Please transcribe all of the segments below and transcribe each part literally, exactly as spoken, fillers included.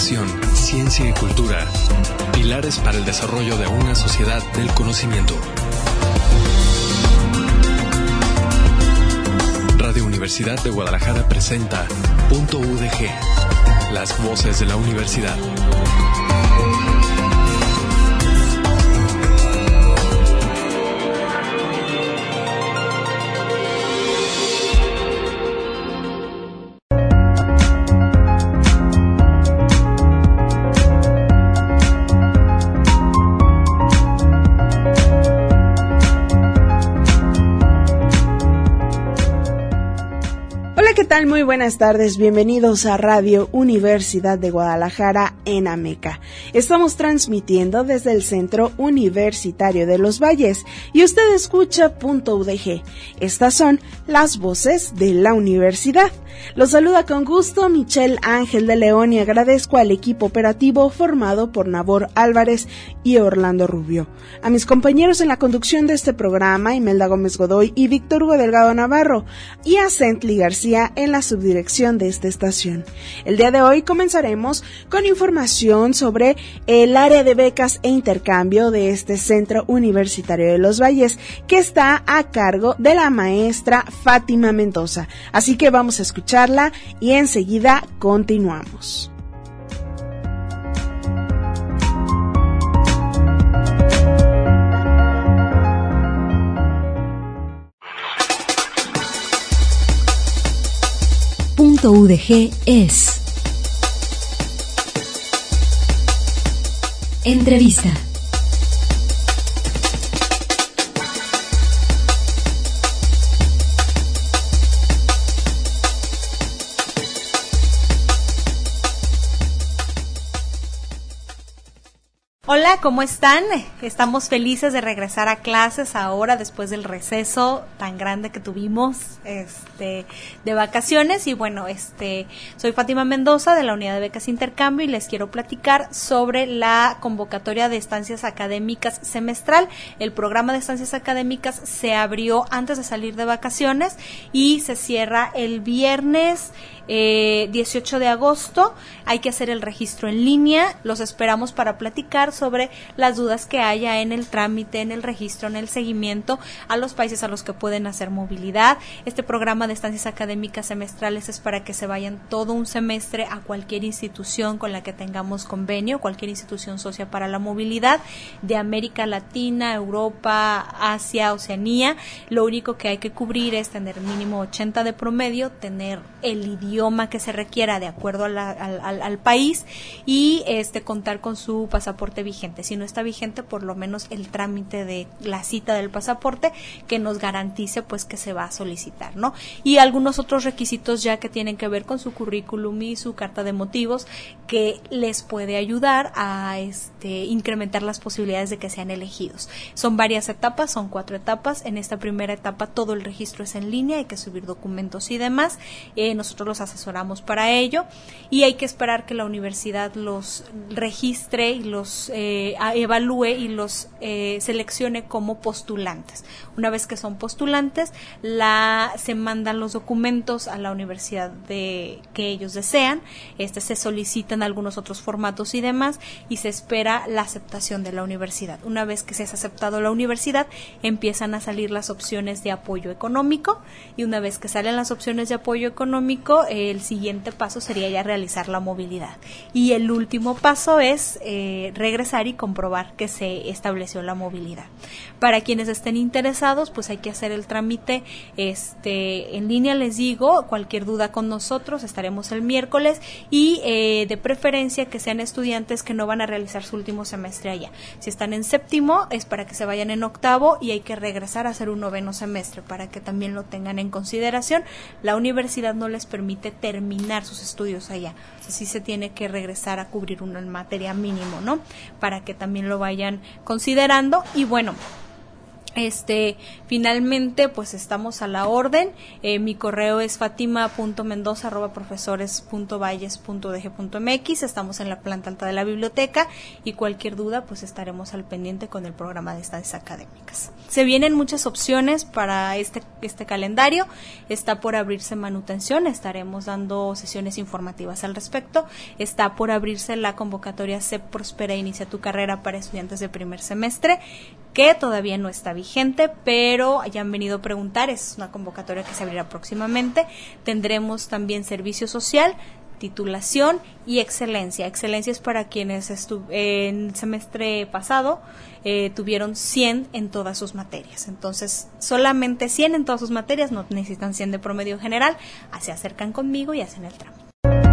Educación, ciencia y cultura. Pilares para el desarrollo de una sociedad del conocimiento. Radio Universidad de Guadalajara presenta Punto U D G, las voces de la universidad. ¿Qué tal? Muy buenas tardes, bienvenidos a Radio Universidad de Guadalajara en Ameca. Estamos transmitiendo desde el Centro Universitario de los Valles y usted escucha Punto U D G. Estas son las voces de la universidad. Los saluda con gusto Michelle Ángel de León y agradezco al equipo operativo formado por Nabor Álvarez y Orlando Rubio. A mis compañeros en la conducción de este programa, Imelda Gómez Godoy y Víctor Hugo Delgado Navarro, y a Cently García en la subdirección de esta estación. El día de hoy comenzaremos con información sobre el área de becas e intercambio de este Centro Universitario de los Valles, que está a cargo de la maestra Fátima Mendoza. Así que vamos a escucharla y enseguida continuamos. Punto U D G es entrevista. Hola, ¿cómo están? Estamos felices de regresar a clases ahora después del receso tan grande que tuvimos este de vacaciones y bueno, este soy Fátima Mendoza de la Unidad de Becas Intercambio y les quiero platicar sobre la convocatoria de estancias académicas semestral. El programa de estancias académicas se abrió antes de salir de vacaciones y se cierra el viernes Eh, dieciocho de agosto. Hay que hacer el registro en línea. Los esperamos para platicar sobre las dudas que haya en el trámite, en el registro, en el seguimiento a los países a los que pueden hacer movilidad. Este programa de estancias académicas semestrales es para que se vayan todo un semestre a cualquier institución con la que tengamos convenio, cualquier institución socia para la movilidad de América Latina, Europa, Asia, Oceanía. Lo único que hay que cubrir es tener mínimo ochenta de promedio, tener el idioma idioma que se requiera de acuerdo a la, al, al, al país y este contar con su pasaporte vigente. Si no está vigente, por lo menos el trámite de la cita del pasaporte que nos garantice pues que se va a solicitar, ¿no? Y algunos otros requisitos ya que tienen que ver con su currículum y su carta de motivos que les puede ayudar a este incrementar las posibilidades de que sean elegidos. Son varias etapas, son cuatro etapas. En esta primera etapa todo el registro es en línea, hay que subir documentos y demás. Eh, nosotros los asesoramos para ello y hay que esperar que la universidad los registre y los eh, evalúe y los eh, seleccione como postulantes. Una vez que son postulantes, la se mandan los documentos a la universidad de que ellos desean, este se solicitan algunos otros formatos y demás y se espera la aceptación de la universidad. Una vez que se ha aceptado la universidad, empiezan a salir las opciones de apoyo económico y una vez que salen las opciones de apoyo económico, el siguiente paso sería ya realizar la movilidad y el último paso es eh, regresar y comprobar que se estableció la movilidad. Para quienes estén interesados, pues hay que hacer el trámite este en línea, les digo, cualquier duda con nosotros, estaremos el miércoles y eh, de preferencia que sean estudiantes que no van a realizar su último semestre allá. Si están en séptimo, es para que se vayan en octavo y hay que regresar a hacer un noveno semestre para que también lo tengan en consideración. La universidad no les permite terminar sus estudios allá. O sea, sí se tiene que regresar a cubrir una materia mínimo, ¿no? Para que también lo vayan considerando. Y bueno, Este, finalmente, pues estamos a la orden. Eh, mi correo es fatima punto mendoza arroba profesores punto valles punto u d g punto m x. Estamos en la planta alta de la biblioteca y cualquier duda, pues estaremos al pendiente con el programa de estancias académicas. Se vienen muchas opciones para este, este calendario. Está por abrirse manutención, estaremos dando sesiones informativas al respecto. Está por abrirse la convocatoria C E P Prospera Inicia tu Carrera para estudiantes de primer semestre, que todavía no está vigente, pero ya han venido a preguntar, es una convocatoria que se abrirá próximamente. Tendremos también servicio social, titulación y excelencia. Excelencia es para quienes estu- en el semestre pasado eh, tuvieron cien en todas sus materias. Entonces, solamente cien en todas sus materias, no necesitan cien de promedio general, se acercan conmigo y hacen el trámite.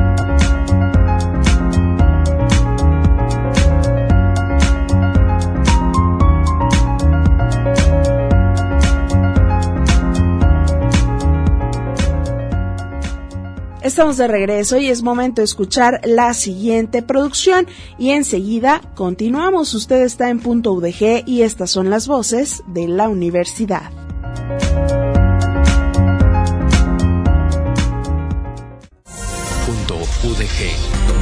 Estamos de regreso y es momento de escuchar la siguiente producción y enseguida continuamos. Usted está en Punto U D G y estas son las voces de la universidad. Punto U D G.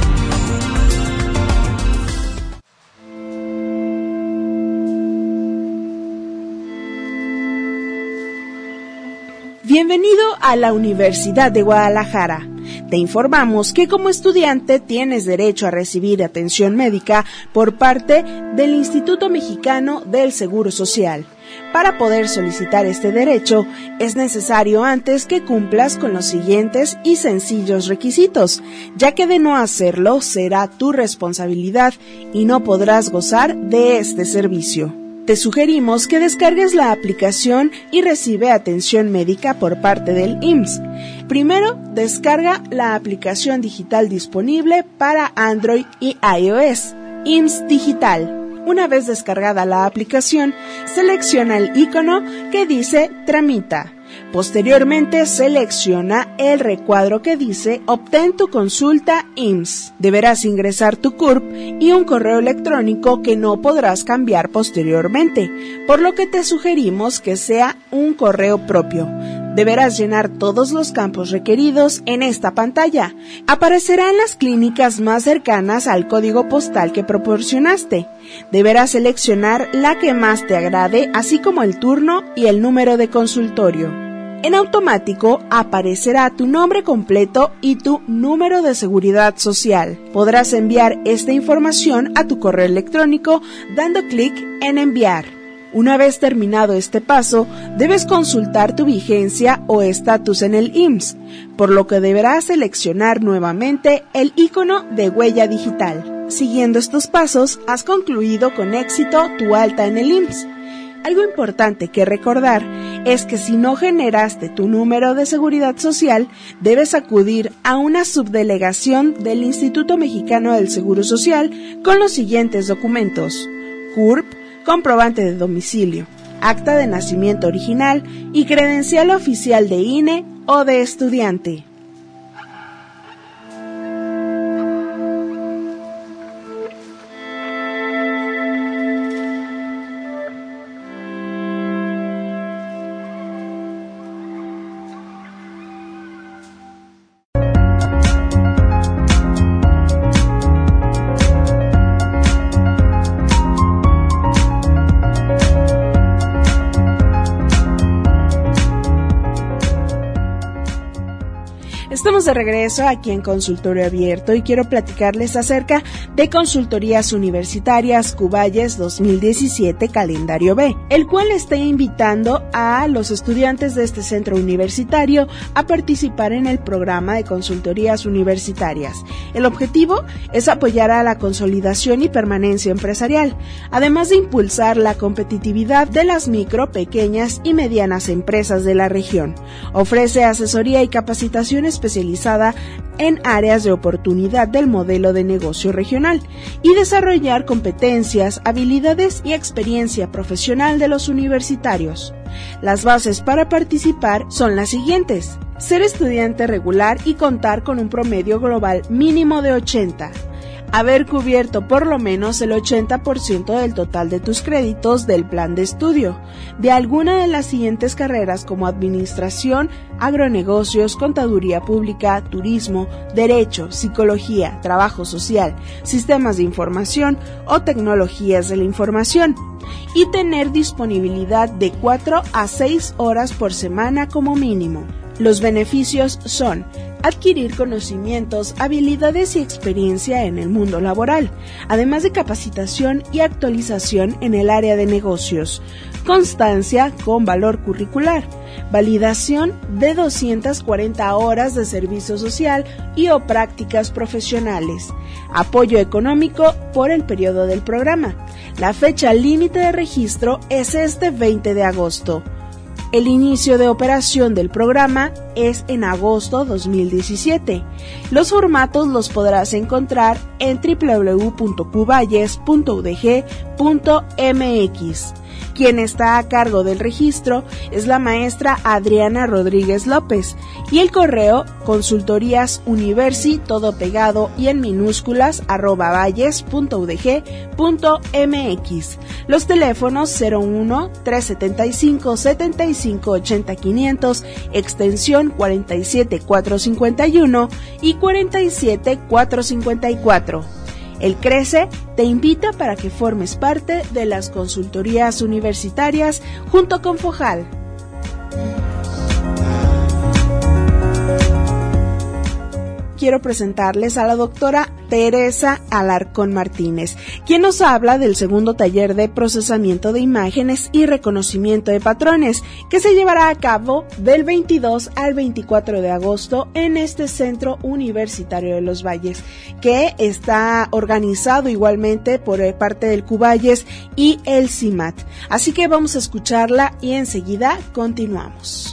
Bienvenido a la Universidad de Guadalajara. Te informamos que como estudiante tienes derecho a recibir atención médica por parte del Instituto Mexicano del Seguro Social. Para poder solicitar este derecho, es necesario antes que cumplas con los siguientes y sencillos requisitos, ya que de no hacerlo será tu responsabilidad y no podrás gozar de este servicio. Te sugerimos que descargues la aplicación y recibe atención médica por parte del I M S S. Primero, descarga la aplicación digital disponible para Android y iOS, I M S S Digital. Una vez descargada la aplicación, selecciona el icono que dice Tramita. Posteriormente, selecciona el recuadro que dice Obtén tu consulta I M S S. Deberás ingresar tu C U R P y un correo electrónico que no podrás cambiar posteriormente, por lo que te sugerimos que sea un correo propio. Deberás llenar todos los campos requeridos en esta pantalla. Aparecerán las clínicas más cercanas al código postal que proporcionaste. Deberás seleccionar la que más te agrade, así como el turno y el número de consultorio. En automático aparecerá tu nombre completo y tu número de seguridad social. Podrás enviar esta información a tu correo electrónico dando clic en enviar. Una vez terminado este paso, debes consultar tu vigencia o estatus en el I M S S, por lo que deberás seleccionar nuevamente el icono de huella digital. Siguiendo estos pasos, has concluido con éxito tu alta en el I M S S. Algo importante que recordar es que si no generaste tu número de seguridad social, debes acudir a una subdelegación del Instituto Mexicano del Seguro Social con los siguientes documentos: C U R P, comprobante de domicilio, acta de nacimiento original y credencial oficial de I N E o de estudiante. Estamos de regreso aquí en Consultorio Abierto y quiero platicarles acerca de Consultorías Universitarias Cuballes dos mil diecisiete Calendario B, el cual está invitando a los estudiantes de este centro universitario a participar en el programa de Consultorías Universitarias. El objetivo es apoyar a la consolidación y permanencia empresarial, además de impulsar la competitividad de las micro, pequeñas y medianas empresas de la región. Ofrece asesoría y capacitación especializada en áreas de oportunidad del modelo de negocio regional y desarrollar competencias, habilidades y experiencia profesional de los universitarios. Las bases para participar son las siguientes: ser estudiante regular y contar con un promedio global mínimo de ochenta, haber cubierto por lo menos el ochenta por ciento del total de tus créditos del plan de estudio de alguna de las siguientes carreras como administración, agronegocios, contaduría pública, turismo, derecho, psicología, trabajo social, sistemas de información o tecnologías de la información, y tener disponibilidad de cuatro a seis horas por semana como mínimo. Los beneficios son adquirir conocimientos, habilidades y experiencia en el mundo laboral, además de capacitación y actualización en el área de negocios, constancia con valor curricular, validación de doscientas cuarenta horas de servicio social y o prácticas profesionales, apoyo económico por el periodo del programa. La fecha límite de registro es este veinte de agosto. El inicio de operación del programa es en agosto dos mil diecisiete. Los formatos los podrás encontrar en doble u doble u doble u punto cuballes punto u d g punto m x. Quien está a cargo del registro es la maestra Adriana Rodríguez López y el correo consultorías universi todo pegado y en minúsculas arroba valles punto u d g punto m x. Los teléfonos cero uno, tres setenta y cinco, setenta y cinco, ochenta, quinientos, extensión cuarenta y siete, cuatrocientos cincuenta y uno y cuarenta y siete, cuatrocientos cincuenta y cuatro. El CRECE te invita para que formes parte de las consultorías universitarias junto con FOJAL. Quiero presentarles a la doctora Teresa Alarcón Martínez, quien nos habla del segundo taller de procesamiento de imágenes y reconocimiento de patrones, que se llevará a cabo del veintidós al veinticuatro de agosto en este Centro Universitario de los Valles, que está organizado igualmente por parte del Cuballes y el CIMAT. Así que vamos a escucharla y enseguida continuamos.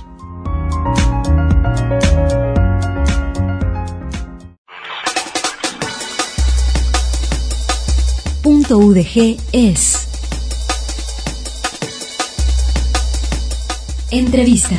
Punto U D G es Entrevista.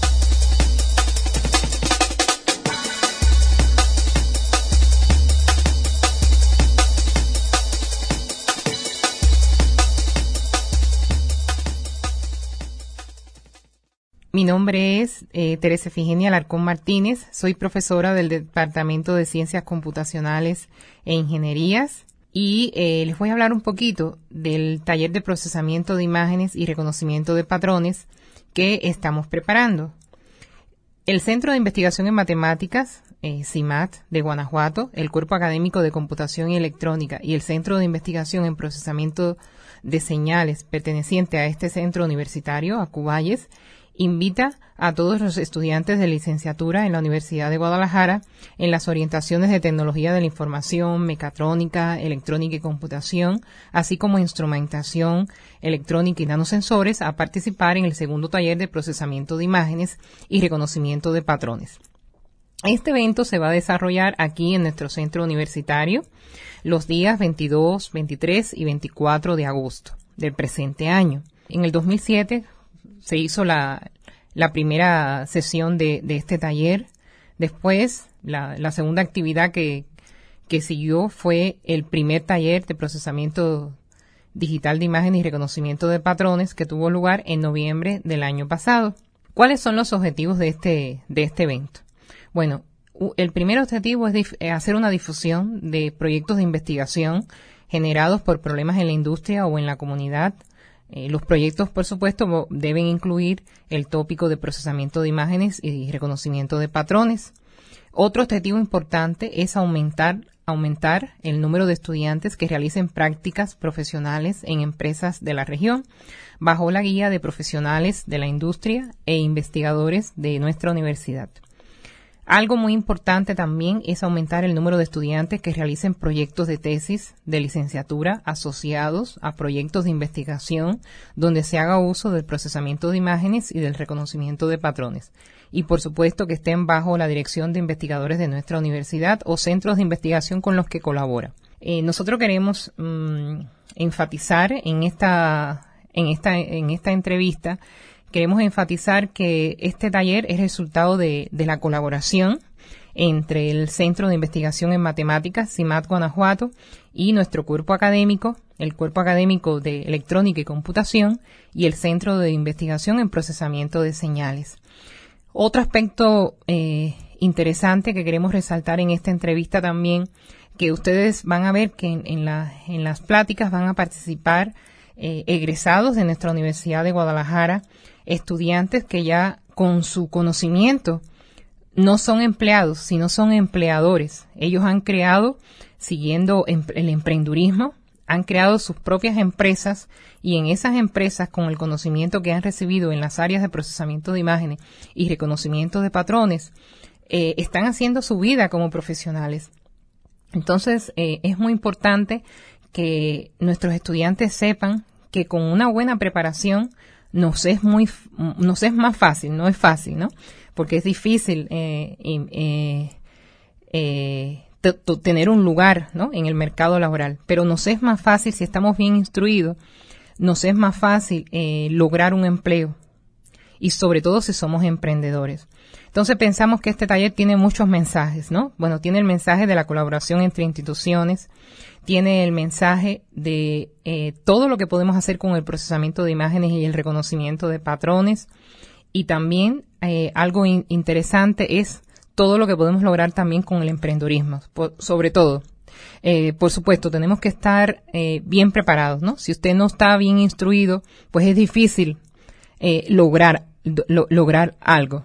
Mi nombre es eh, Teresa Efigenia Alarcón Martínez, soy profesora del Departamento de Ciencias Computacionales e Ingenierías y eh, les voy a hablar un poquito del taller de procesamiento de imágenes y reconocimiento de patrones que estamos preparando. El Centro de Investigación en Matemáticas, eh, CIMAT, de Guanajuato, el Cuerpo Académico de Computación y Electrónica y el Centro de Investigación en Procesamiento de Señales perteneciente a este centro universitario, a Cuballes, invita a todos los estudiantes de licenciatura en la Universidad de Guadalajara en las orientaciones de tecnología de la información, mecatrónica, electrónica y computación, así como instrumentación electrónica y nanosensores, a participar en el segundo taller de procesamiento de imágenes y reconocimiento de patrones. Este evento se va a desarrollar aquí en nuestro centro universitario los días veintidós, veintitrés y veinticuatro de agosto del presente año. En el dos mil siete se hizo la, la primera sesión de, de este taller. Después, la, la segunda actividad que, que siguió fue el primer taller de procesamiento digital de imágenes y reconocimiento de patrones que tuvo lugar en noviembre del año pasado. ¿Cuáles son los objetivos de este, de este evento? Bueno, el primer objetivo es dif- hacer una difusión de proyectos de investigación generados por problemas en la industria o en la comunidad. Eh, los proyectos, por supuesto, deben incluir el tópico de procesamiento de imágenes y reconocimiento de patrones. Otro objetivo importante es aumentar, aumentar el número de estudiantes que realicen prácticas profesionales en empresas de la región, bajo la guía de profesionales de la industria e investigadores de nuestra universidad. Algo muy importante también es aumentar el número de estudiantes que realicen proyectos de tesis de licenciatura asociados a proyectos de investigación donde se haga uso del procesamiento de imágenes y del reconocimiento de patrones. Y por supuesto que estén bajo la dirección de investigadores de nuestra universidad o centros de investigación con los que colabora. Eh, nosotros queremos mmm, enfatizar en esta, en esta, en esta entrevista Queremos enfatizar que este taller es resultado de, de la colaboración entre el Centro de Investigación en Matemáticas, CIMAT Guanajuato, y nuestro cuerpo académico, el Cuerpo Académico de Electrónica y Computación, y el Centro de Investigación en Procesamiento de Señales. Otro aspecto eh, interesante que queremos resaltar en esta entrevista también, que ustedes van a ver que en, en, la, en las pláticas van a participar eh, egresados de nuestra Universidad de Guadalajara, estudiantes que ya con su conocimiento no son empleados, sino son empleadores. Ellos han creado, siguiendo el emprendurismo, han creado sus propias empresas, y en esas empresas, con el conocimiento que han recibido en las áreas de procesamiento de imágenes y reconocimiento de patrones, eh, están haciendo su vida como profesionales. Entonces, eh, es muy importante que nuestros estudiantes sepan que con una buena preparación nos es muy, nos es más fácil, no es fácil, ¿no? Porque es difícil eh, eh, eh, t- t- tener un lugar, ¿no?, en el mercado laboral, pero nos es más fácil, si estamos bien instruidos, nos es más fácil eh, lograr un empleo, y sobre todo si somos emprendedores. Entonces pensamos que este taller tiene muchos mensajes, ¿no? Bueno, tiene el mensaje de la colaboración entre instituciones, tiene el mensaje de eh, todo lo que podemos hacer con el procesamiento de imágenes y el reconocimiento de patrones, y también eh, algo in- interesante es todo lo que podemos lograr también con el emprendedurismo, por, sobre todo. Eh, por supuesto, tenemos que estar eh, bien preparados, ¿no? Si usted no está bien instruido, pues es difícil eh, lograr, lo, lograr algo.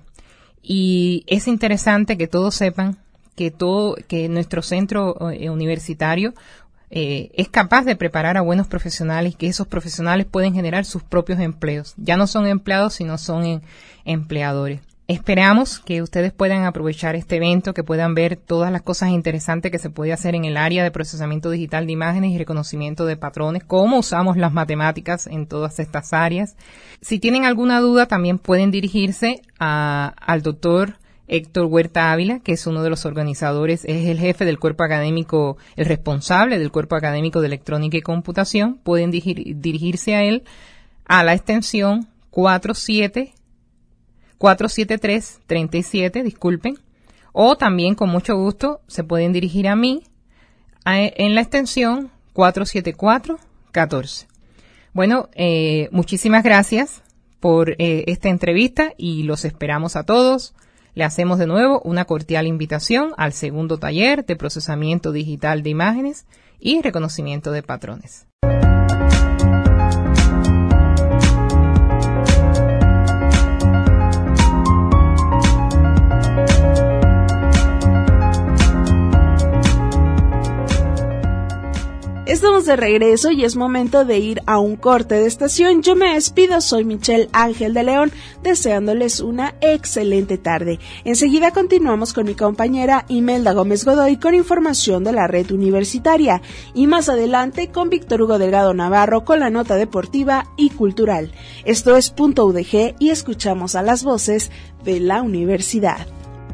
Y es interesante que todos sepan que todo, que nuestro centro eh, universitario eh, es capaz de preparar a buenos profesionales, y que esos profesionales pueden generar sus propios empleos. Ya no son empleados, sino son en, empleadores. Esperamos que ustedes puedan aprovechar este evento, que puedan ver todas las cosas interesantes que se puede hacer en el área de procesamiento digital de imágenes y reconocimiento de patrones, cómo usamos las matemáticas en todas estas áreas. Si tienen alguna duda, también pueden dirigirse a, al doctor Héctor Huerta Ávila, que es uno de los organizadores, es el jefe del cuerpo académico, el responsable del cuerpo académico de electrónica y computación. Pueden dirigir, dirigirse a él a la extensión cuatro siete tres tres siete, disculpen, o también con mucho gusto se pueden dirigir a mí a, en la extensión cuatro siete cuatro uno cuatro. Bueno, eh, muchísimas gracias por eh, esta entrevista, y los esperamos a todos. Le hacemos de nuevo una cordial invitación al segundo taller de procesamiento digital de imágenes y reconocimiento de patrones. Estamos de regreso y es momento de ir a un corte de estación. Yo me despido, soy Michelle Ángel de León, deseándoles una excelente tarde. Enseguida continuamos con mi compañera Imelda Gómez Godoy con información de la red universitaria, y más adelante con Víctor Hugo Delgado Navarro con la nota deportiva y cultural. Esto es Punto U D G y escuchamos a las voces de la universidad.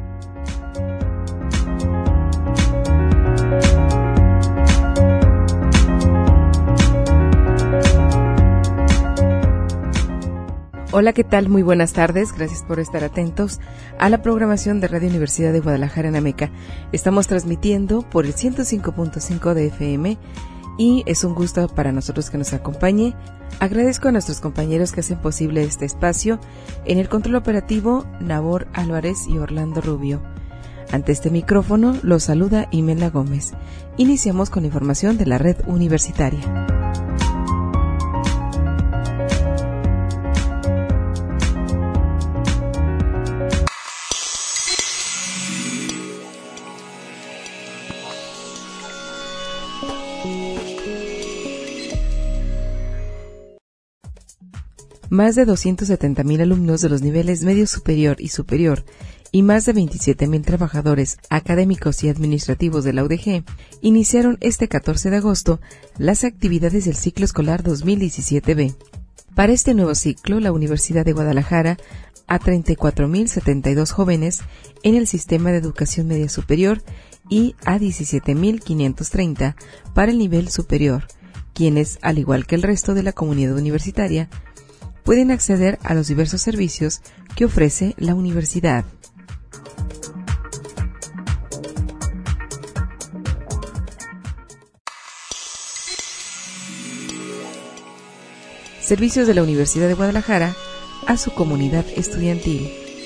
Hola, ¿qué tal? Muy buenas tardes. Gracias por estar atentos a la programación de Radio Universidad de Guadalajara en Ameca. Estamos transmitiendo por el ciento cinco punto cinco de F M y es un gusto para nosotros que nos acompañe. Agradezco a nuestros compañeros que hacen posible este espacio. En el control operativo, Nabor Álvarez y Orlando Rubio. Ante este micrófono los saluda Imelda Gómez. Iniciamos con información de la red universitaria. Más de doscientos setenta mil alumnos de los niveles medio superior y superior y más de veintisiete mil trabajadores académicos y administrativos de la U D G iniciaron este catorce de agosto las actividades del ciclo escolar dos mil diecisiete B. Para este nuevo ciclo, la Universidad de Guadalajara a treinta y cuatro mil setenta y dos jóvenes en el sistema de educación media superior y a diecisiete mil quinientos treinta para el nivel superior, quienes, al igual que el resto de la comunidad universitaria, pueden acceder a los diversos servicios que ofrece la universidad. servicios de la Universidad de Guadalajara a su comunidad estudiantil.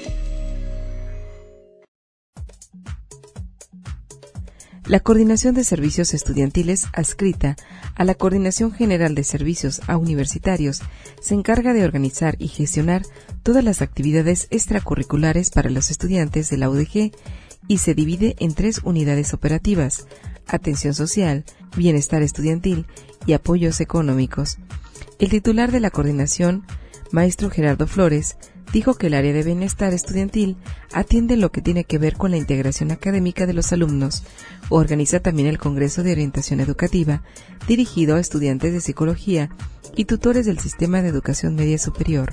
La Coordinación de Servicios Estudiantiles, adscrita a la Coordinación General de Servicios a Universitarios, se encarga de organizar y gestionar todas las actividades extracurriculares para los estudiantes de la U D G y se divide en tres unidades operativas: atención social, bienestar estudiantil y apoyos económicos. El titular de la coordinación, maestro Gerardo Flores, dijo que el área de bienestar estudiantil atiende lo que tiene que ver con la integración académica de los alumnos. Organiza también el Congreso de Orientación Educativa, dirigido a estudiantes de psicología y tutores del sistema de educación media superior.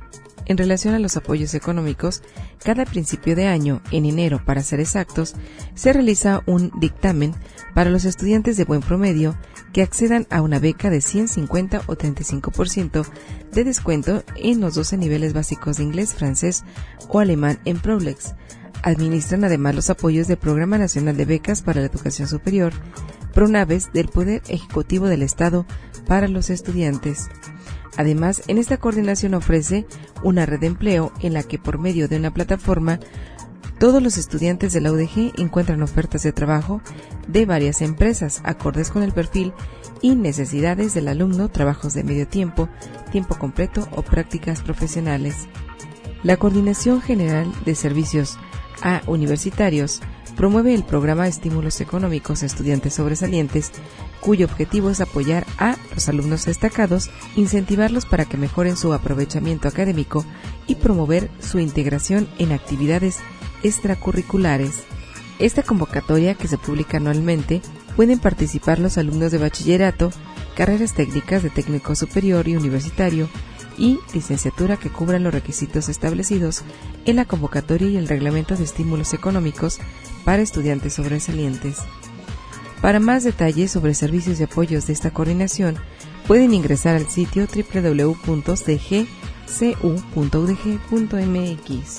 En relación a los apoyos económicos, cada principio de año, en enero para ser exactos, se realiza un dictamen para los estudiantes de buen promedio que accedan a una beca de ciento cincuenta o treinta y cinco por ciento de descuento en los doce niveles básicos de inglés, francés o alemán en Prolex. Administran además los apoyos del Programa Nacional de Becas para la Educación Superior, PRONAVES, del Poder Ejecutivo del Estado para los estudiantes. Además, en esta coordinación ofrece una red de empleo en la que, por medio de una plataforma, todos los estudiantes de la U D G encuentran ofertas de trabajo de varias empresas acordes con el perfil y necesidades del alumno, trabajos de medio tiempo, tiempo completo o prácticas profesionales. La Coordinación General de Servicios a Universitarios promueve el programa Estímulos Económicos a Estudiantes Sobresalientes, cuyo objetivo es apoyar a los alumnos destacados, incentivarlos para que mejoren su aprovechamiento académico y promover su integración en actividades extracurriculares. Esta convocatoria, que se publica anualmente, pueden participar los alumnos de bachillerato, carreras técnicas de técnico superior y universitario y licenciatura que cubran los requisitos establecidos en la convocatoria y el reglamento de estímulos económicos para estudiantes sobresalientes. Para más detalles sobre servicios y apoyos de esta coordinación, pueden ingresar al sitio doble u doble u doble u punto c g c u punto u d g punto m x.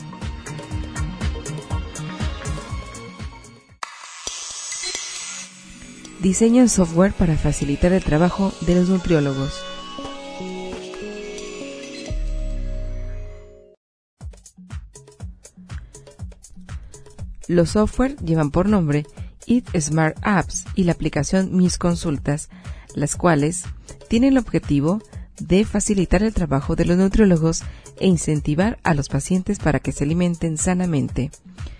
Diseñan software para facilitar el trabajo de los nutriólogos. Los software llevan por nombre Eat Smart Apps y la aplicación Mis Consultas, las cuales tienen el objetivo de facilitar el trabajo de los nutriólogos e incentivar a los pacientes para que se alimenten sanamente.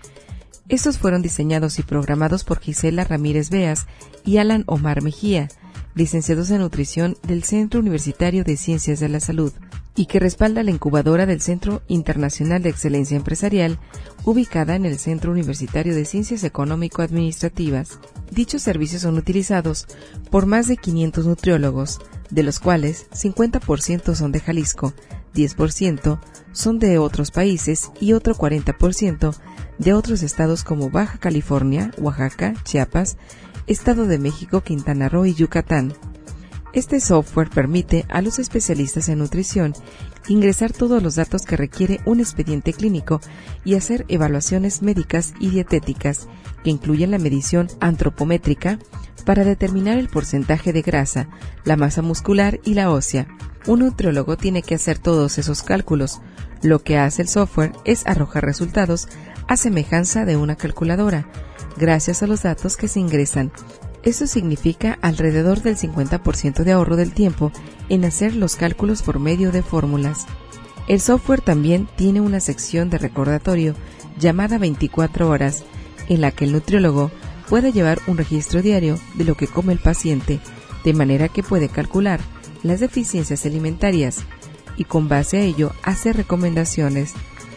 Estos fueron diseñados y programados por Gisela Ramírez Beas y Alan Omar Mejía, licenciados en nutrición del Centro Universitario de Ciencias de la Salud, y que respalda la incubadora del Centro Internacional de Excelencia Empresarial, ubicada en el Centro Universitario de Ciencias Económico-Administrativas. Dichos servicios son utilizados por más de quinientos nutriólogos, de los cuales cincuenta por ciento son de Jalisco, diez por ciento son de otros países y otro cuarenta por ciento de otros estados como Baja California, Oaxaca, Chiapas, Estado de México, Quintana Roo y Yucatán. Este software permite a los especialistas en nutrición ingresar todos los datos que requiere un expediente clínico y hacer evaluaciones médicas y dietéticas, que incluyen la medición antropométrica para determinar el porcentaje de grasa, la masa muscular y la ósea. Un nutriólogo tiene que hacer todos esos cálculos. Lo que hace el software es arrojar resultados a semejanza de una calculadora, gracias a los datos que se ingresan. Esto significa alrededor del cincuenta por ciento de ahorro del tiempo en hacer los cálculos por medio de fórmulas. El software también tiene una sección de recordatorio llamada veinticuatro horas, en la que el nutriólogo puede llevar un registro diario de lo que come el paciente, de manera que puede calcular las deficiencias alimentarias y con base a ello hace recomendaciones.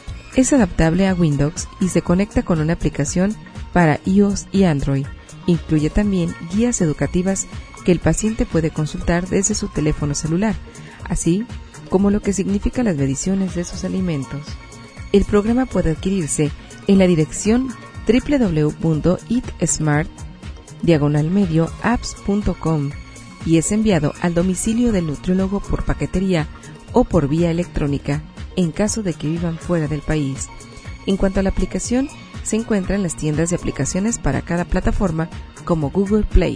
Es adaptable a Windows y se conecta con una aplicación para iOS y Android. Incluye también guías educativas que el paciente puede consultar desde su teléfono celular, así como lo que significan las mediciones de sus alimentos. El programa puede adquirirse en la dirección doble u doble u doble u punto eatsmart diagonal medio apps punto com y es enviado al domicilio del nutriólogo por paquetería o por vía electrónica, en caso de que vivan fuera del país. En cuanto a la aplicación, se encuentra en las tiendas de aplicaciones para cada plataforma como Google Play.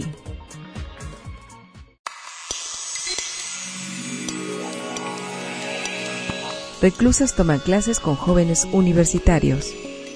Reclusas toman clases con jóvenes universitarios.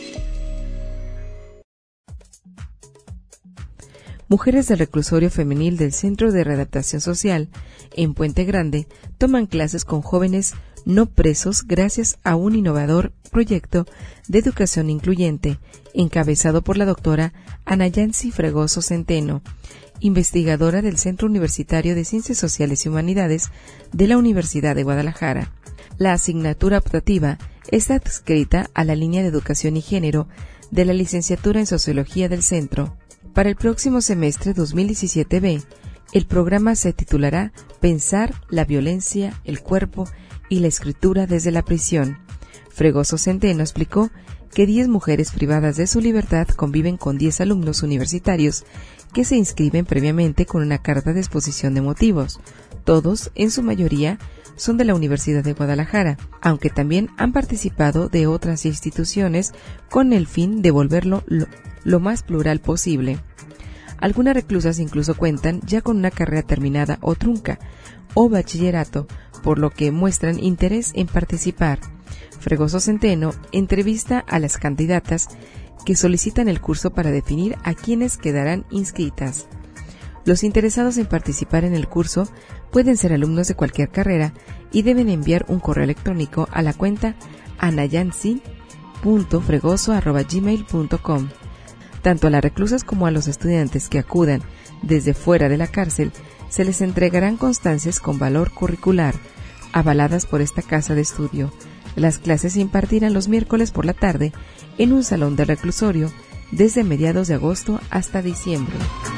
Mujeres del reclusorio femenil del Centro de Readaptación Social, en Puente Grande, toman clases con jóvenes no presos gracias a un innovador proyecto de educación incluyente, encabezado por la doctora Ana Yancy Fregoso Centeno, investigadora del Centro Universitario de Ciencias Sociales y Humanidades de la Universidad de Guadalajara. La asignatura optativa está adscrita a la línea de Educación y Género de la Licenciatura en Sociología del Centro. Para el próximo semestre dos mil diecisiete B, el programa se titulará Pensar la violencia, el cuerpo y la escritura desde la prisión. Fregoso Centeno explicó que diez mujeres privadas de su libertad conviven con diez alumnos universitarios que se inscriben previamente con una carta de exposición de motivos. Todos, en su mayoría, son de la Universidad de Guadalajara, aunque también han participado de otras instituciones con el fin de volverlo lo, lo más plural posible. Algunas reclusas incluso cuentan ya con una carrera terminada o trunca, o bachillerato, por lo que muestran interés en participar. Fregoso Centeno entrevista a las candidatas que solicitan el curso para definir a quienes quedarán inscritas. Los interesados en participar en el curso pueden ser alumnos de cualquier carrera y deben enviar un correo electrónico a la cuenta anayancy punto fregoso arroba gmail punto com. Tanto a las reclusas como a los estudiantes que acudan desde fuera de la cárcel se les entregarán constancias con valor curricular, avaladas por esta casa de estudio. Las clases se impartirán los miércoles por la tarde en un salón del reclusorio desde mediados de agosto hasta diciembre.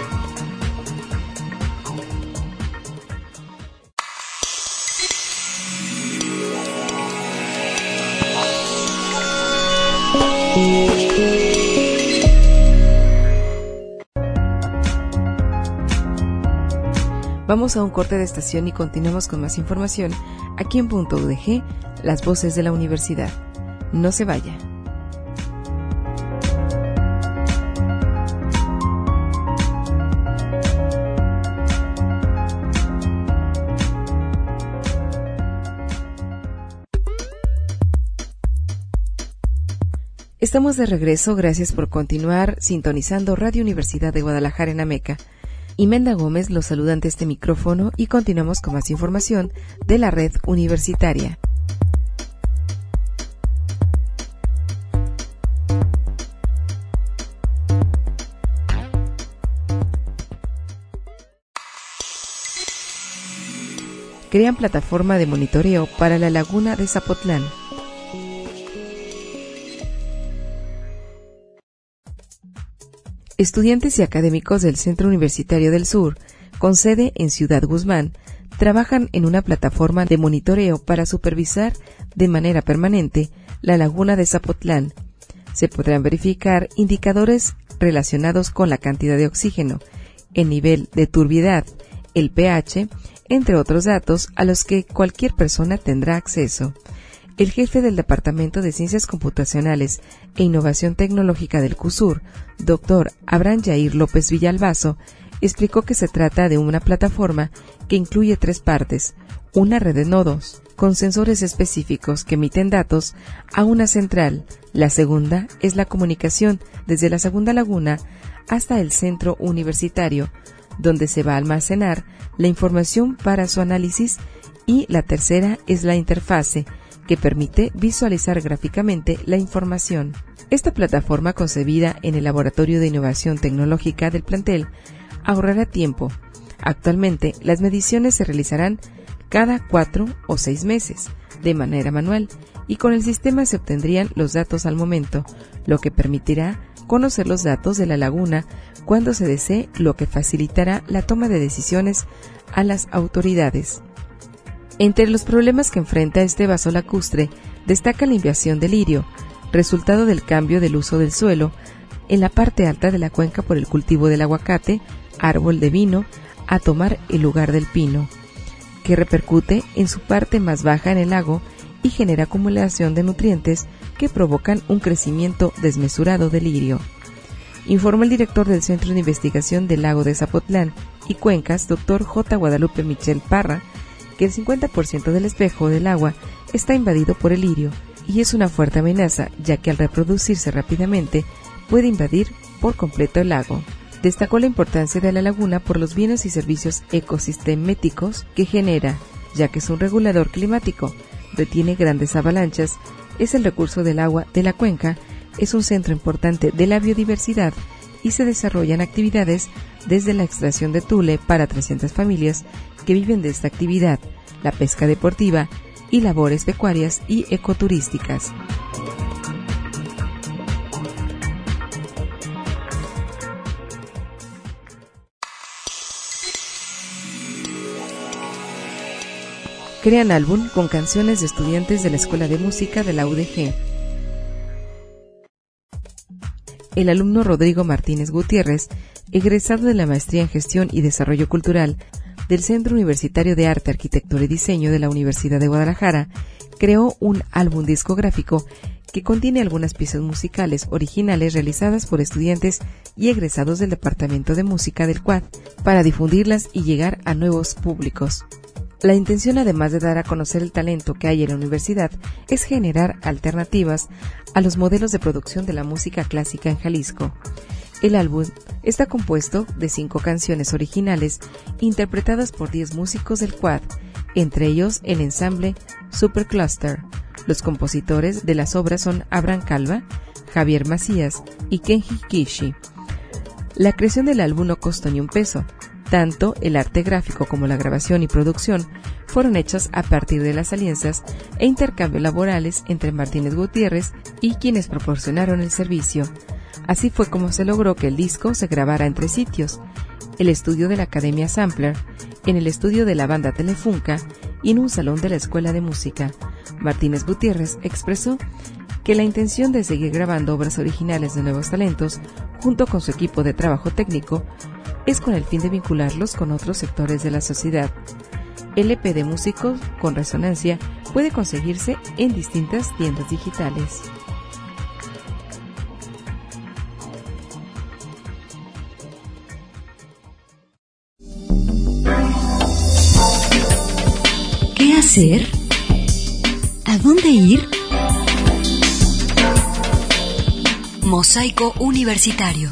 Vamos a un corte de estación y continuamos con más información aquí en Punto U D G, las voces de la universidad. No se vaya. Estamos de regreso, gracias por continuar sintonizando Radio Universidad de Guadalajara en Ameca. Imenda Gómez los saluda ante este micrófono y continuamos con más información de la red universitaria. Crean plataforma de monitoreo para la laguna de Zapotlán. Estudiantes y académicos del Centro Universitario del Sur, con sede en Ciudad Guzmán, trabajan en una plataforma de monitoreo para supervisar de manera permanente la laguna de Zapotlán. Se podrán verificar indicadores relacionados con la cantidad de oxígeno, el nivel de turbiedad, el pH, entre otros datos a los que cualquier persona tendrá acceso. El jefe del Departamento de Ciencias Computacionales e Innovación Tecnológica del CUSUR, doctor Abraham Yair López Villalbazo, explicó que se trata de una plataforma que incluye tres partes: una red de nodos, con sensores específicos que emiten datos a una central. La segunda es la comunicación desde la segunda laguna hasta el centro universitario, donde se va a almacenar la información para su análisis, y la tercera es la interfase, que permite visualizar gráficamente la información. Esta plataforma, concebida en el Laboratorio de Innovación Tecnológica del plantel, ahorrará tiempo. Actualmente, las mediciones se realizarán cada cuatro o seis meses, de manera manual, y con el sistema se obtendrían los datos al momento, lo que permitirá conocer los datos de la laguna cuando se desee, lo que facilitará la toma de decisiones a las autoridades. Entre los problemas que enfrenta este vaso lacustre destaca la invasión del lirio, resultado del cambio del uso del suelo en la parte alta de la cuenca por el cultivo del aguacate, árbol de vino, a tomar el lugar del pino, que repercute en su parte más baja en el lago y genera acumulación de nutrientes que provocan un crecimiento desmesurado del lirio. Informó el director del Centro de Investigación del Lago de Zapotlán y Cuencas, doctor J. Guadalupe Michel Parra, que el cincuenta por ciento del espejo del agua está invadido por el lirio y es una fuerte amenaza, ya que al reproducirse rápidamente puede invadir por completo el lago. Destacó la importancia de la laguna por los bienes y servicios ecosisteméticos que genera, ya que es un regulador climático, retiene grandes avalanchas, es el recurso del agua de la cuenca, es un centro importante de la biodiversidad y se desarrollan actividades desde la extracción de tule para trescientas familias que viven de esta actividad, la pesca deportiva y labores pecuarias y ecoturísticas. Crean álbum con canciones de estudiantes de la Escuela de Música de la U D G. El alumno Rodrigo Martínez Gutiérrez, egresado de la Maestría en Gestión y Desarrollo Cultural del Centro Universitario de Arte, Arquitectura y Diseño de la Universidad de Guadalajara, creó un álbum discográfico que contiene algunas piezas musicales originales realizadas por estudiantes y egresados del Departamento de Música del C U A D para difundirlas y llegar a nuevos públicos. La intención, además de dar a conocer el talento que hay en la universidad, es generar alternativas a los modelos de producción de la música clásica en Jalisco. El álbum está compuesto de cinco canciones originales interpretadas por diez músicos del C U A D, entre ellos el ensamble Supercluster. Los compositores de las obras son Abraham Calva, Javier Macías y Kenji Kishi. La creación del álbum no costó ni un peso. Tanto el arte gráfico como la grabación y producción fueron hechas a partir de las alianzas e intercambios laborales entre Martínez Gutiérrez y quienes proporcionaron el servicio. Así fue como se logró que el disco se grabara en tres sitios: el estudio de la Academia Sampler, en el estudio de la banda Telefunca y en un salón de la Escuela de Música. Martínez Gutiérrez expresó que la intención de seguir grabando obras originales de nuevos talentos, junto con su equipo de trabajo técnico, es con el fin de vincularlos con otros sectores de la sociedad. El E P de músicos con resonancia puede conseguirse en distintas tiendas digitales. ¿Qué hacer? ¿A dónde ir? Mosaico Universitario.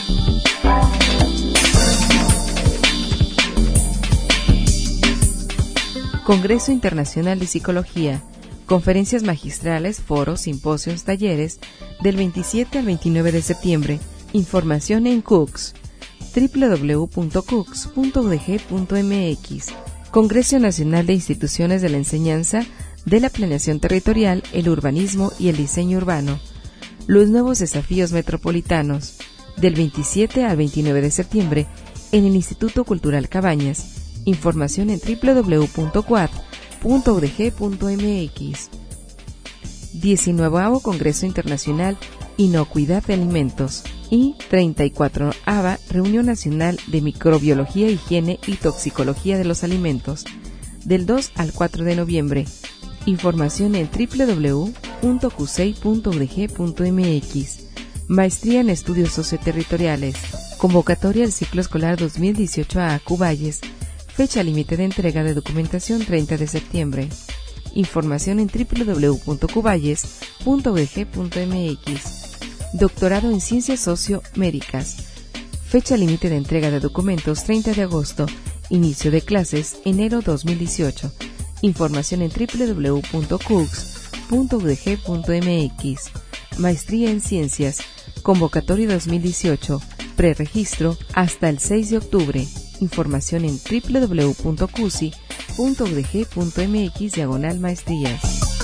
Congreso Internacional de Psicología, conferencias magistrales, foros, simposios, talleres, del veintisiete al veintinueve de septiembre. Información en C U C S, doble u doble u doble u punto c u c s punto u d g punto m x. Congreso Nacional de Instituciones de la Enseñanza, de la Planeación Territorial, el Urbanismo y el Diseño Urbano. Los nuevos desafíos metropolitanos, del veintisiete al veintinueve de septiembre, en el Instituto Cultural Cabañas. Información en doble u doble u doble u punto c u a d punto u d g punto m x. diecinuevo Congreso Internacional Inocuidad de Alimentos y treinta y cuatroava Reunión Nacional de Microbiología, Higiene y Toxicología de los Alimentos, del dos al cuatro de noviembre. Información en doble u doble u doble u punto c u s e i punto u d g punto m x. Maestría en Estudios Socioterritoriales. Convocatoria al ciclo escolar dos mil dieciocho a Cuballes. Fecha límite de entrega de documentación treinta de septiembre. Información en doble u doble u doble u punto cuballes punto u d g punto m x. Doctorado en Ciencias Sociomédicas. Fecha límite de entrega de documentos treinta de agosto. Inicio de clases enero dos mil dieciocho. Información en doble u doble u doble u punto c u c s punto u d g punto m x. Maestría en Ciencias. Convocatoria dos mil dieciocho. Preregistro hasta el seis de octubre. Información en doble u doble u doble u punto c u s i punto u d g punto m x diagonal maestrías.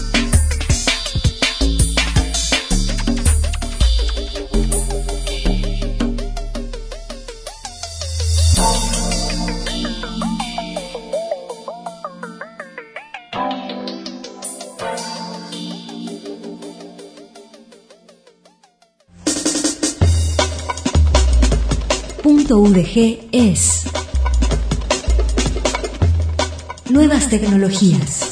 Punto U D G es nuevas tecnologías.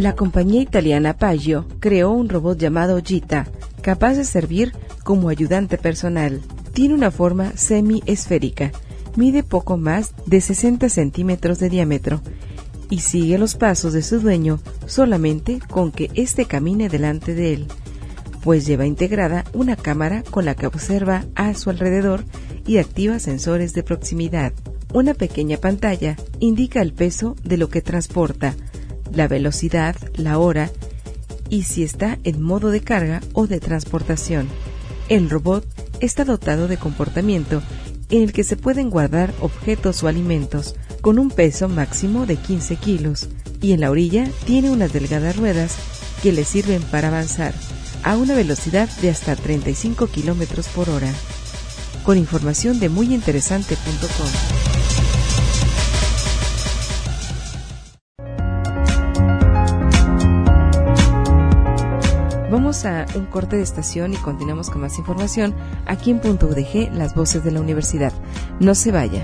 La compañía italiana Paggio creó un robot llamado Gita, capaz de servir como ayudante personal. Tiene una forma semi-esférica, mide poco más de sesenta centímetros de diámetro y sigue los pasos de su dueño solamente con que éste camine delante de él, pues lleva integrada una cámara con la que observa a su alrededor y activa sensores de proximidad. Una pequeña pantalla indica el peso de lo que transporta, la velocidad, la hora y si está en modo de carga o de transportación. El robot está dotado de comportamiento en el que se pueden guardar objetos o alimentos con un peso máximo de quince kilos y en la orilla tiene unas delgadas ruedas que le sirven para avanzar a una velocidad de hasta treinta y cinco kilómetros por hora. Con información de muy interesante punto com. Vamos a un corte de estación y continuamos con más información aquí en Punto U D G, las voces de la universidad. No se vaya.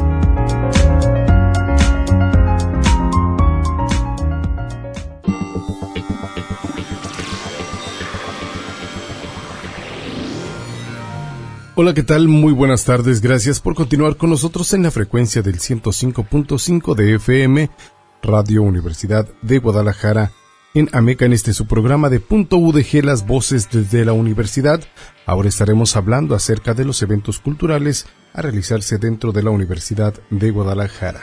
Hola, ¿qué tal? Muy buenas tardes. Gracias por continuar con nosotros en la frecuencia del ciento cinco punto cinco de F M, Radio Universidad de Guadalajara, en Ameca, en este su programa de Punto U D G, las voces desde la universidad. Ahora estaremos hablando acerca de los eventos culturales a realizarse dentro de la Universidad de Guadalajara.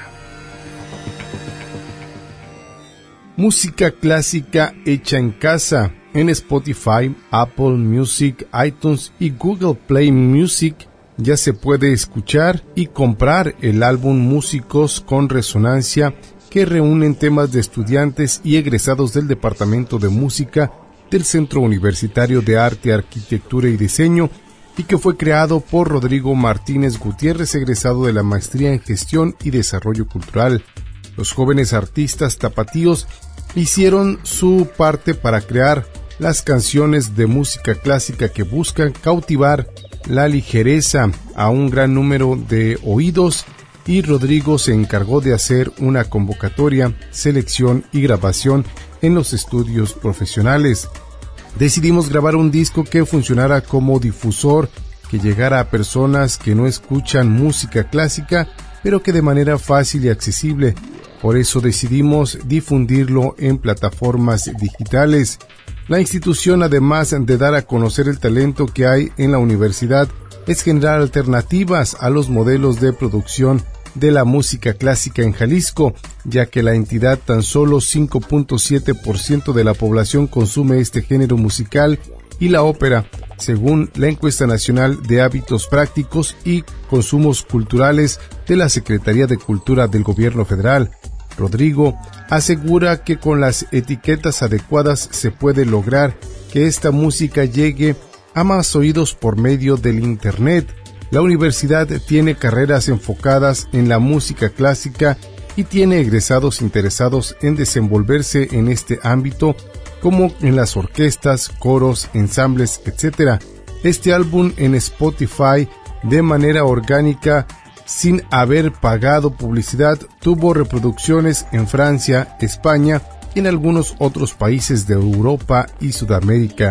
Música clásica hecha en casa. En Spotify, Apple Music, iTunes y Google Play Music ya se puede escuchar y comprar el álbum Músicos con Resonancia, que reúnen temas de estudiantes y egresados del Departamento de Música del Centro Universitario de Arte, Arquitectura y Diseño, y que fue creado por Rodrigo Martínez Gutiérrez, egresado de la Maestría en Gestión y Desarrollo Cultural. Los jóvenes artistas tapatíos hicieron su parte para crear las canciones de música clásica que buscan cautivar la ligereza a un gran número de oídos, y Rodrigo se encargó de hacer una convocatoria, selección y grabación en los estudios profesionales. Decidimos grabar un disco que funcionara como difusor, que llegara a personas que no escuchan música clásica, pero que de manera fácil y accesible. Por eso decidimos difundirlo en plataformas digitales. La institución, además de dar a conocer el talento que hay en la universidad, es generar alternativas a los modelos de producción de la música clásica en Jalisco, ya que la entidad tan solo cinco punto siete por ciento de la población consume este género musical y la ópera, según la encuesta nacional de hábitos prácticos y consumos culturales de la Secretaría de Cultura del Gobierno Federal. Rodrigo asegura que con las etiquetas adecuadas se puede lograr que esta música llegue a más oídos por medio del Internet. La universidad tiene carreras enfocadas en la música clásica y tiene egresados interesados en desenvolverse en este ámbito, como en las orquestas, coros, ensambles, etcétera. Este álbum en Spotify, de manera orgánica, sin haber pagado publicidad, tuvo reproducciones en Francia, España y en algunos otros países de Europa y Sudamérica.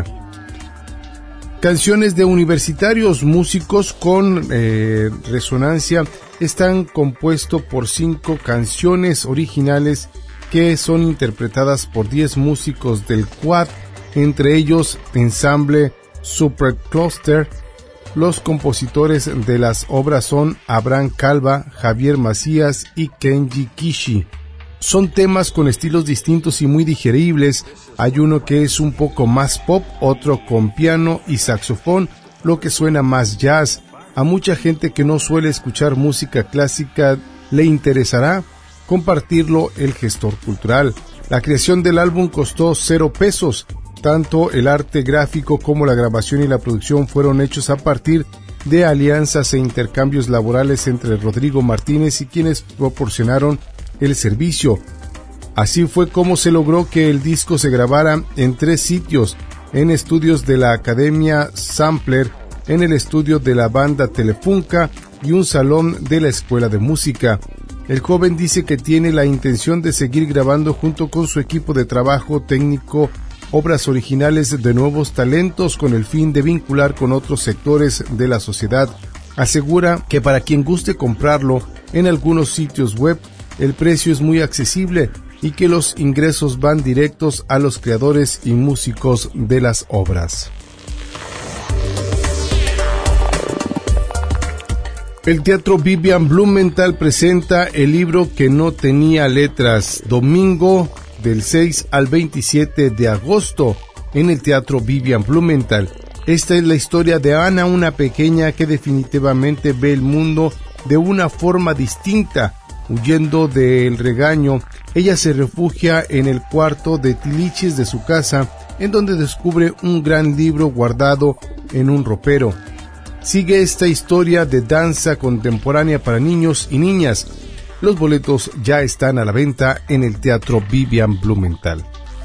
Canciones de universitarios, músicos con eh, resonancia, están compuestos por cinco canciones originales que son interpretadas por diez músicos del Quad, entre ellos ensamble Supercluster. Los compositores de las obras son Abraham Calva, Javier Macías y Kenji Kishi. Son temas con estilos distintos y muy digeribles. Hay uno que es un poco más pop, otro con piano y saxofón, lo que suena más jazz. A mucha gente que no suele escuchar música clásica le interesará compartirlo el gestor cultural. La creación del álbum costó cero pesos. Tanto el arte gráfico como la grabación y la producción fueron hechos a partir de alianzas e intercambios laborales entre Rodrigo Martínez y quienes proporcionaron el servicio. Así fue como se logró que el disco se grabara en tres sitios: en estudios de la Academia Sampler, en el estudio de la banda Telefunca y un salón de la Escuela de Música. El joven dice que tiene la intención de seguir grabando junto con su equipo de trabajo técnico obras originales de nuevos talentos con el fin de vincular con otros sectores de la sociedad. Asegura que para quien guste comprarlo en algunos sitios web, el precio es muy accesible y que los ingresos van directos a los creadores y músicos de las obras. El Teatro Vivian Blumenthal presenta el libro que no tenía letras, domingo del seis al veintisiete de agosto en el Teatro Vivian Blumenthal. Esta es la historia de Ana, una pequeña que definitivamente ve el mundo de una forma distinta. Huyendo del regaño, ella se refugia en el cuarto de tiliches de su casa, en donde descubre un gran libro guardado en un ropero. Sigue esta historia de danza contemporánea para niños y niñas. Los boletos ya están a la venta en el Teatro Vivian Blumenthal.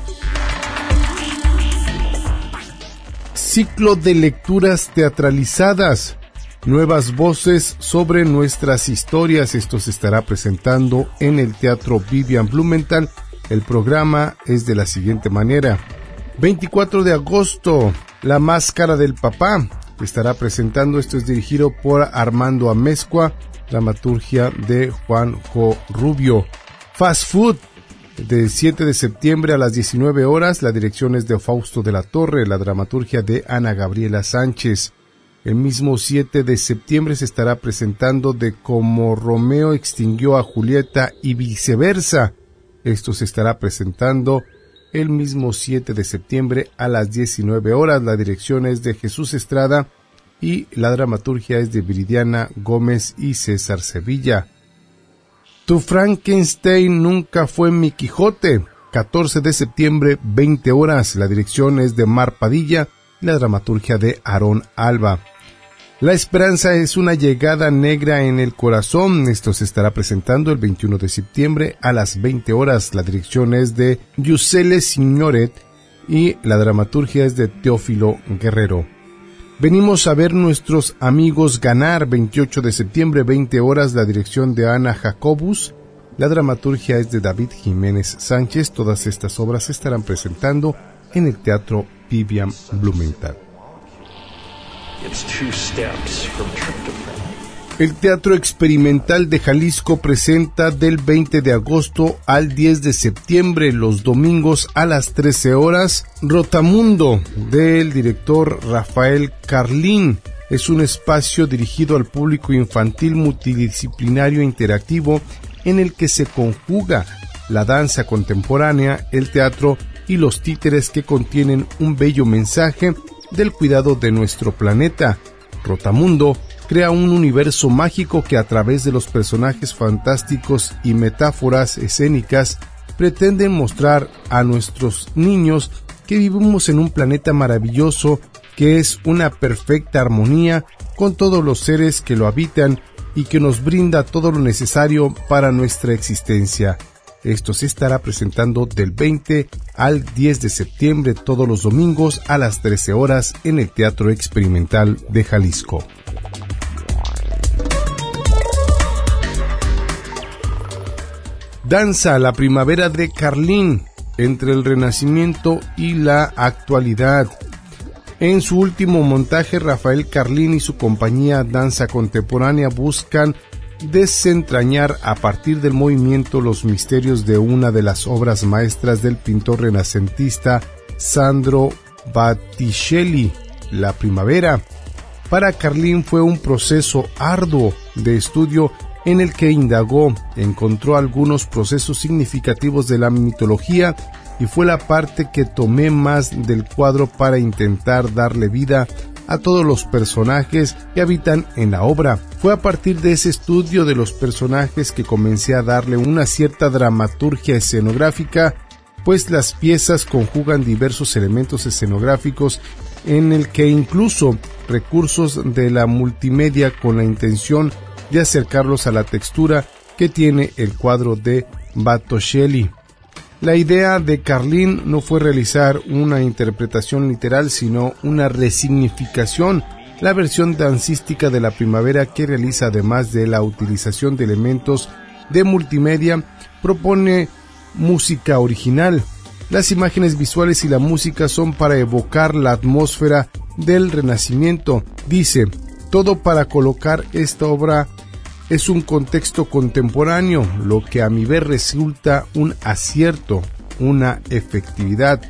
Ciclo de lecturas teatralizadas. Nuevas voces sobre nuestras historias. Esto se estará presentando en el Teatro Vivian Blumenthal. El programa es de la siguiente manera. veinticuatro de agosto, La Máscara del Papá. Estará presentando, esto es dirigido por Armando Amezcua, dramaturgia de Juanjo Rubio. Fast Food, del siete de septiembre a las diecinueve horas, la dirección es de Fausto de la Torre, la dramaturgia de Ana Gabriela Sánchez. El mismo siete de septiembre se estará presentando de Cómo Romeo extinguió a Julieta y viceversa. Esto se estará presentando el mismo siete de septiembre a las diecinueve horas. La dirección es de Jesús Estrada y la dramaturgia es de Viridiana Gómez y César Sevilla. Tu Frankenstein nunca fue mi Quijote. catorce de septiembre, veinte horas. La dirección es de Mar Padilla y la dramaturgia de Aarón Alba. La esperanza es una llegada negra en el corazón. Esto se estará presentando el veintiuno de septiembre a las veinte horas. La dirección es de Yusele Signoret y la dramaturgia es de Teófilo Guerrero. Venimos a ver nuestros amigos ganar. veintiocho de septiembre, veinte horas. La dirección de Ana Jacobus. La dramaturgia es de David Jiménez Sánchez. Todas estas obras se estarán presentando en el Teatro Vivian Blumenthal. El Teatro Experimental de Jalisco presenta del veinte de agosto al diez de septiembre, los domingos a las trece horas, Rotamundo, del director Rafael Carlín. Es un espacio dirigido al público infantil multidisciplinario e interactivo en el que se conjuga la danza contemporánea, el teatro y los títeres que contienen un bello mensaje del cuidado de nuestro planeta. Rotamundo crea un universo mágico que a través de los personajes fantásticos y metáforas escénicas pretenden mostrar a nuestros niños que vivimos en un planeta maravilloso que es una perfecta armonía con todos los seres que lo habitan y que nos brinda todo lo necesario para nuestra existencia. Esto se estará presentando del veinte al diez de septiembre todos los domingos a las trece horas en el Teatro Experimental de Jalisco. Danza la primavera de Carlín, entre el Renacimiento y la actualidad. En su último montaje, Rafael Carlín y su compañía Danza Contemporánea buscan desentrañar a partir del movimiento los misterios de una de las obras maestras del pintor renacentista Sandro Botticelli, La Primavera. Para Carlín fue un proceso arduo de estudio en el que indagó, encontró algunos procesos significativos de la mitología y fue la parte que tomé más del cuadro para intentar darle vida a todos los personajes que habitan en la obra. Fue a partir de ese estudio de los personajes que comencé a darle una cierta dramaturgia escenográfica, pues las piezas conjugan diversos elementos escenográficos en el que incluso recursos de la multimedia con la intención de acercarlos a la textura que tiene el cuadro de Botticelli. La idea de Carlín no fue realizar una interpretación literal, sino una resignificación, la versión dancística de La Primavera que realiza además de la utilización de elementos de multimedia propone música original. Las imágenes visuales y la música son para evocar la atmósfera del Renacimiento. Dice, todo para colocar esta obra es un contexto contemporáneo, lo que a mi ver resulta un acierto, una efectividad.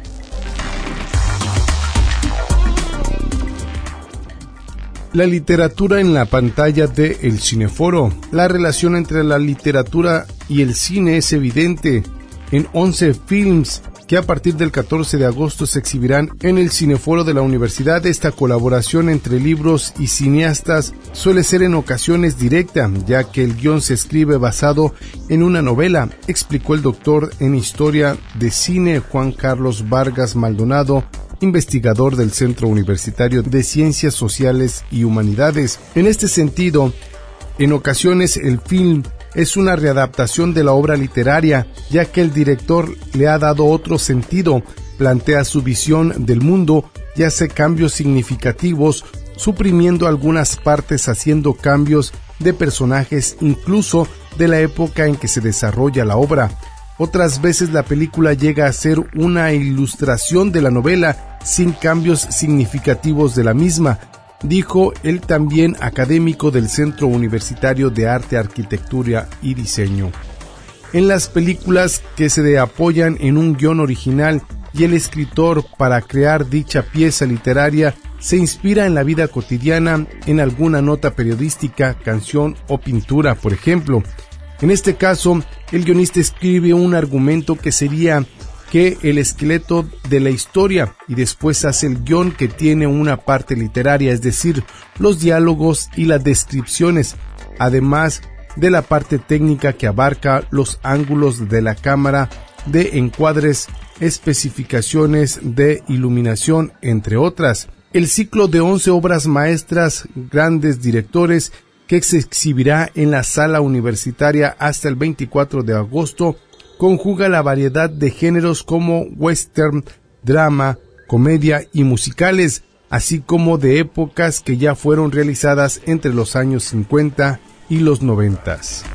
La literatura en la pantalla de El Cineforo. La relación entre la literatura y el cine es evidente en once films que a partir del catorce de agosto se exhibirán en el Cineforo de la Universidad. Esta colaboración entre libros y cineastas suele ser en ocasiones directa, ya que el guión se escribe basado en una novela, explicó el doctor en Historia de Cine Juan Carlos Vargas Maldonado, investigador del Centro Universitario de Ciencias Sociales y Humanidades. En este sentido, en ocasiones el film es una readaptación de la obra literaria, ya que el director le ha dado otro sentido, plantea su visión del mundo y hace cambios significativos, suprimiendo algunas partes, haciendo cambios de personajes, incluso de la época en que se desarrolla la obra. Otras veces la película llega a ser una ilustración de la novela, sin cambios significativos de la misma, dijo el también académico del Centro Universitario de Arte, Arquitectura y Diseño. En las películas que se apoyan en un guión original y el escritor para crear dicha pieza literaria se inspira en la vida cotidiana, en alguna nota periodística, canción o pintura, por ejemplo. En este caso, el guionista escribe un argumento que sería que el esqueleto de la historia y después hace el guión que tiene una parte literaria, es decir, los diálogos y las descripciones, además de la parte técnica que abarca los ángulos de la cámara, de encuadres, especificaciones de iluminación, entre otras. El ciclo de once obras maestras, grandes directores, que se exhibirá en la sala universitaria hasta el veinticuatro de agosto, conjuga la variedad de géneros como western, drama, comedia y musicales, así como de épocas que ya fueron realizadas entre los años cincuenta y los noventa.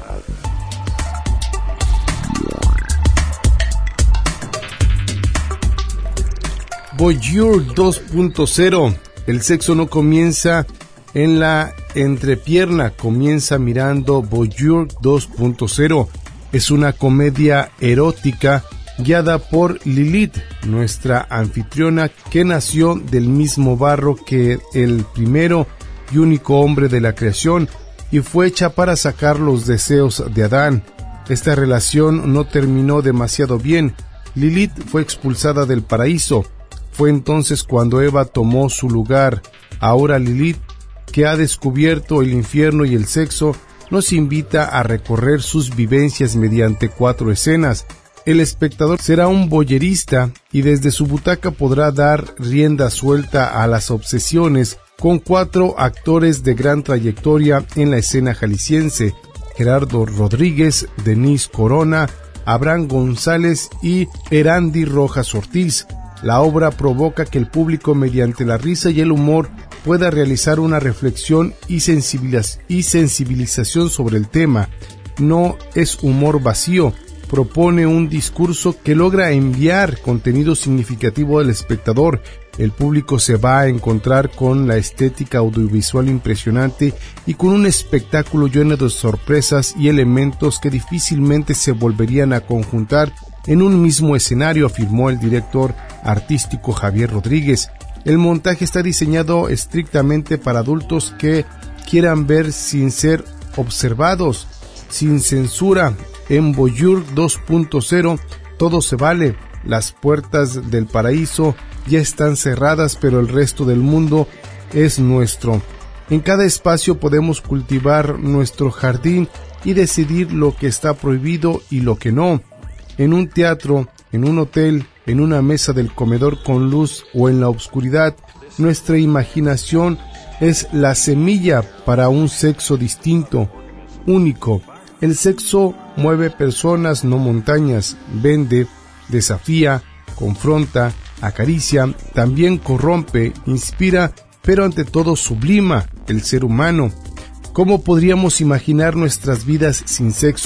Voyeur dos punto cero. El sexo no comienza en la entrepierna, comienza mirando Voyeur dos punto cero. Es una comedia erótica guiada por Lilith, nuestra anfitriona, que nació del mismo barro que el primero y único hombre de la creación y fue hecha para sacar los deseos de Adán. Esta relación no terminó demasiado bien. Lilith fue expulsada del paraíso. Fue entonces cuando Eva tomó su lugar. Ahora Lilith, que ha descubierto el infierno y el sexo, nos invita a recorrer sus vivencias mediante cuatro escenas. El espectador será un voyerista y desde su butaca podrá dar rienda suelta a las obsesiones con cuatro actores de gran trayectoria en la escena jalisciense: Gerardo Rodríguez, Denise Corona, Abraham González y Erandi Rojas Ortiz. La obra provoca que el público, mediante la risa y el humor, pueda realizar una reflexión y, sensibiliz- y sensibilización sobre el tema. No es humor vacío, propone un discurso que logra enviar contenido significativo al espectador. El público se va a encontrar con la estética audiovisual impresionante y con un espectáculo lleno de sorpresas y elementos que difícilmente se volverían a conjuntar en un mismo escenario, afirmó el director artístico Javier Rodríguez. El montaje está diseñado estrictamente para adultos que quieran ver sin ser observados, sin censura. En Voyeur dos punto cero todo se vale. Las puertas del paraíso ya están cerradas, pero el resto del mundo es nuestro. En cada espacio podemos cultivar nuestro jardín y decidir lo que está prohibido y lo que no. En un teatro, en un hotel, en una mesa del comedor con luz o en la oscuridad, nuestra imaginación es la semilla para un sexo distinto, único. El sexo mueve personas, no montañas, vende, desafía, confronta, acaricia, también corrompe, inspira, pero ante todo sublima el ser humano. ¿Cómo podríamos imaginar nuestras vidas sin sexo?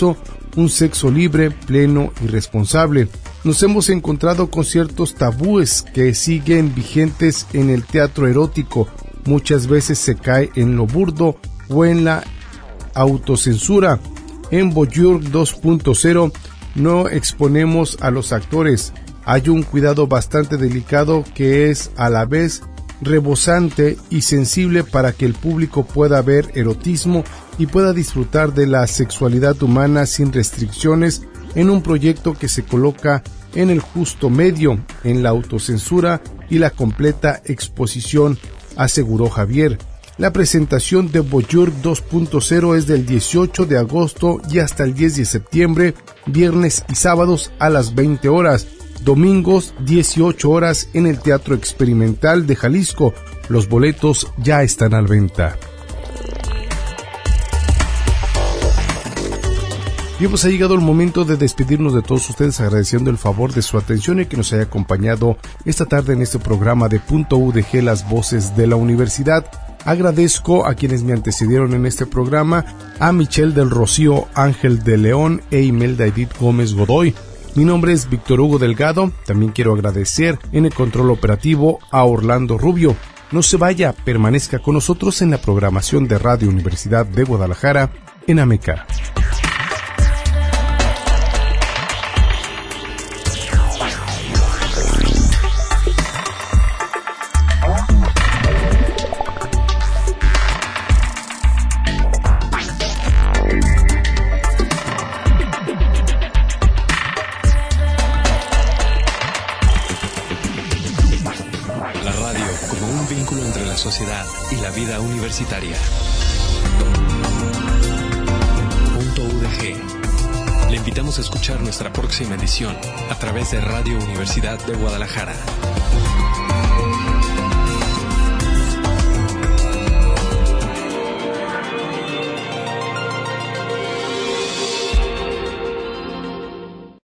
un sexo libre, pleno y responsable. Nos hemos encontrado con ciertos tabúes que siguen vigentes en el teatro erótico. Muchas veces se cae en lo burdo o en la autocensura. En Voyeur dos punto cero no exponemos a los actores. Hay un cuidado bastante delicado que es a la vez rebosante y sensible para que el público pueda ver erotismo y pueda disfrutar de la sexualidad humana sin restricciones en un proyecto que se coloca en el justo medio, en la autocensura y la completa exposición, aseguró Javier. La presentación de Voyeur dos punto cero es del dieciocho de agosto y hasta el diez de septiembre, viernes y sábados a las veinte horas, domingos dieciocho horas en el Teatro Experimental de Jalisco. Los boletos ya están a la venta. Y pues ha llegado el momento de despedirnos de todos ustedes, agradeciendo el favor de su atención y que nos haya acompañado esta tarde en este programa de Punto U D G, las voces de la universidad. Agradezco a quienes me antecedieron en este programa, a Michelle del Rocío, Ángel de León e Imelda Edith Gómez Godoy. Mi nombre es Víctor Hugo Delgado. También quiero agradecer en el control operativo a Orlando Rubio. No se vaya, permanezca con nosotros en la programación de Radio Universidad de Guadalajara en Ameca. Sociedad y la vida universitaria. Punto U D G. Le invitamos a escuchar nuestra próxima edición a través de Radio Universidad de Guadalajara.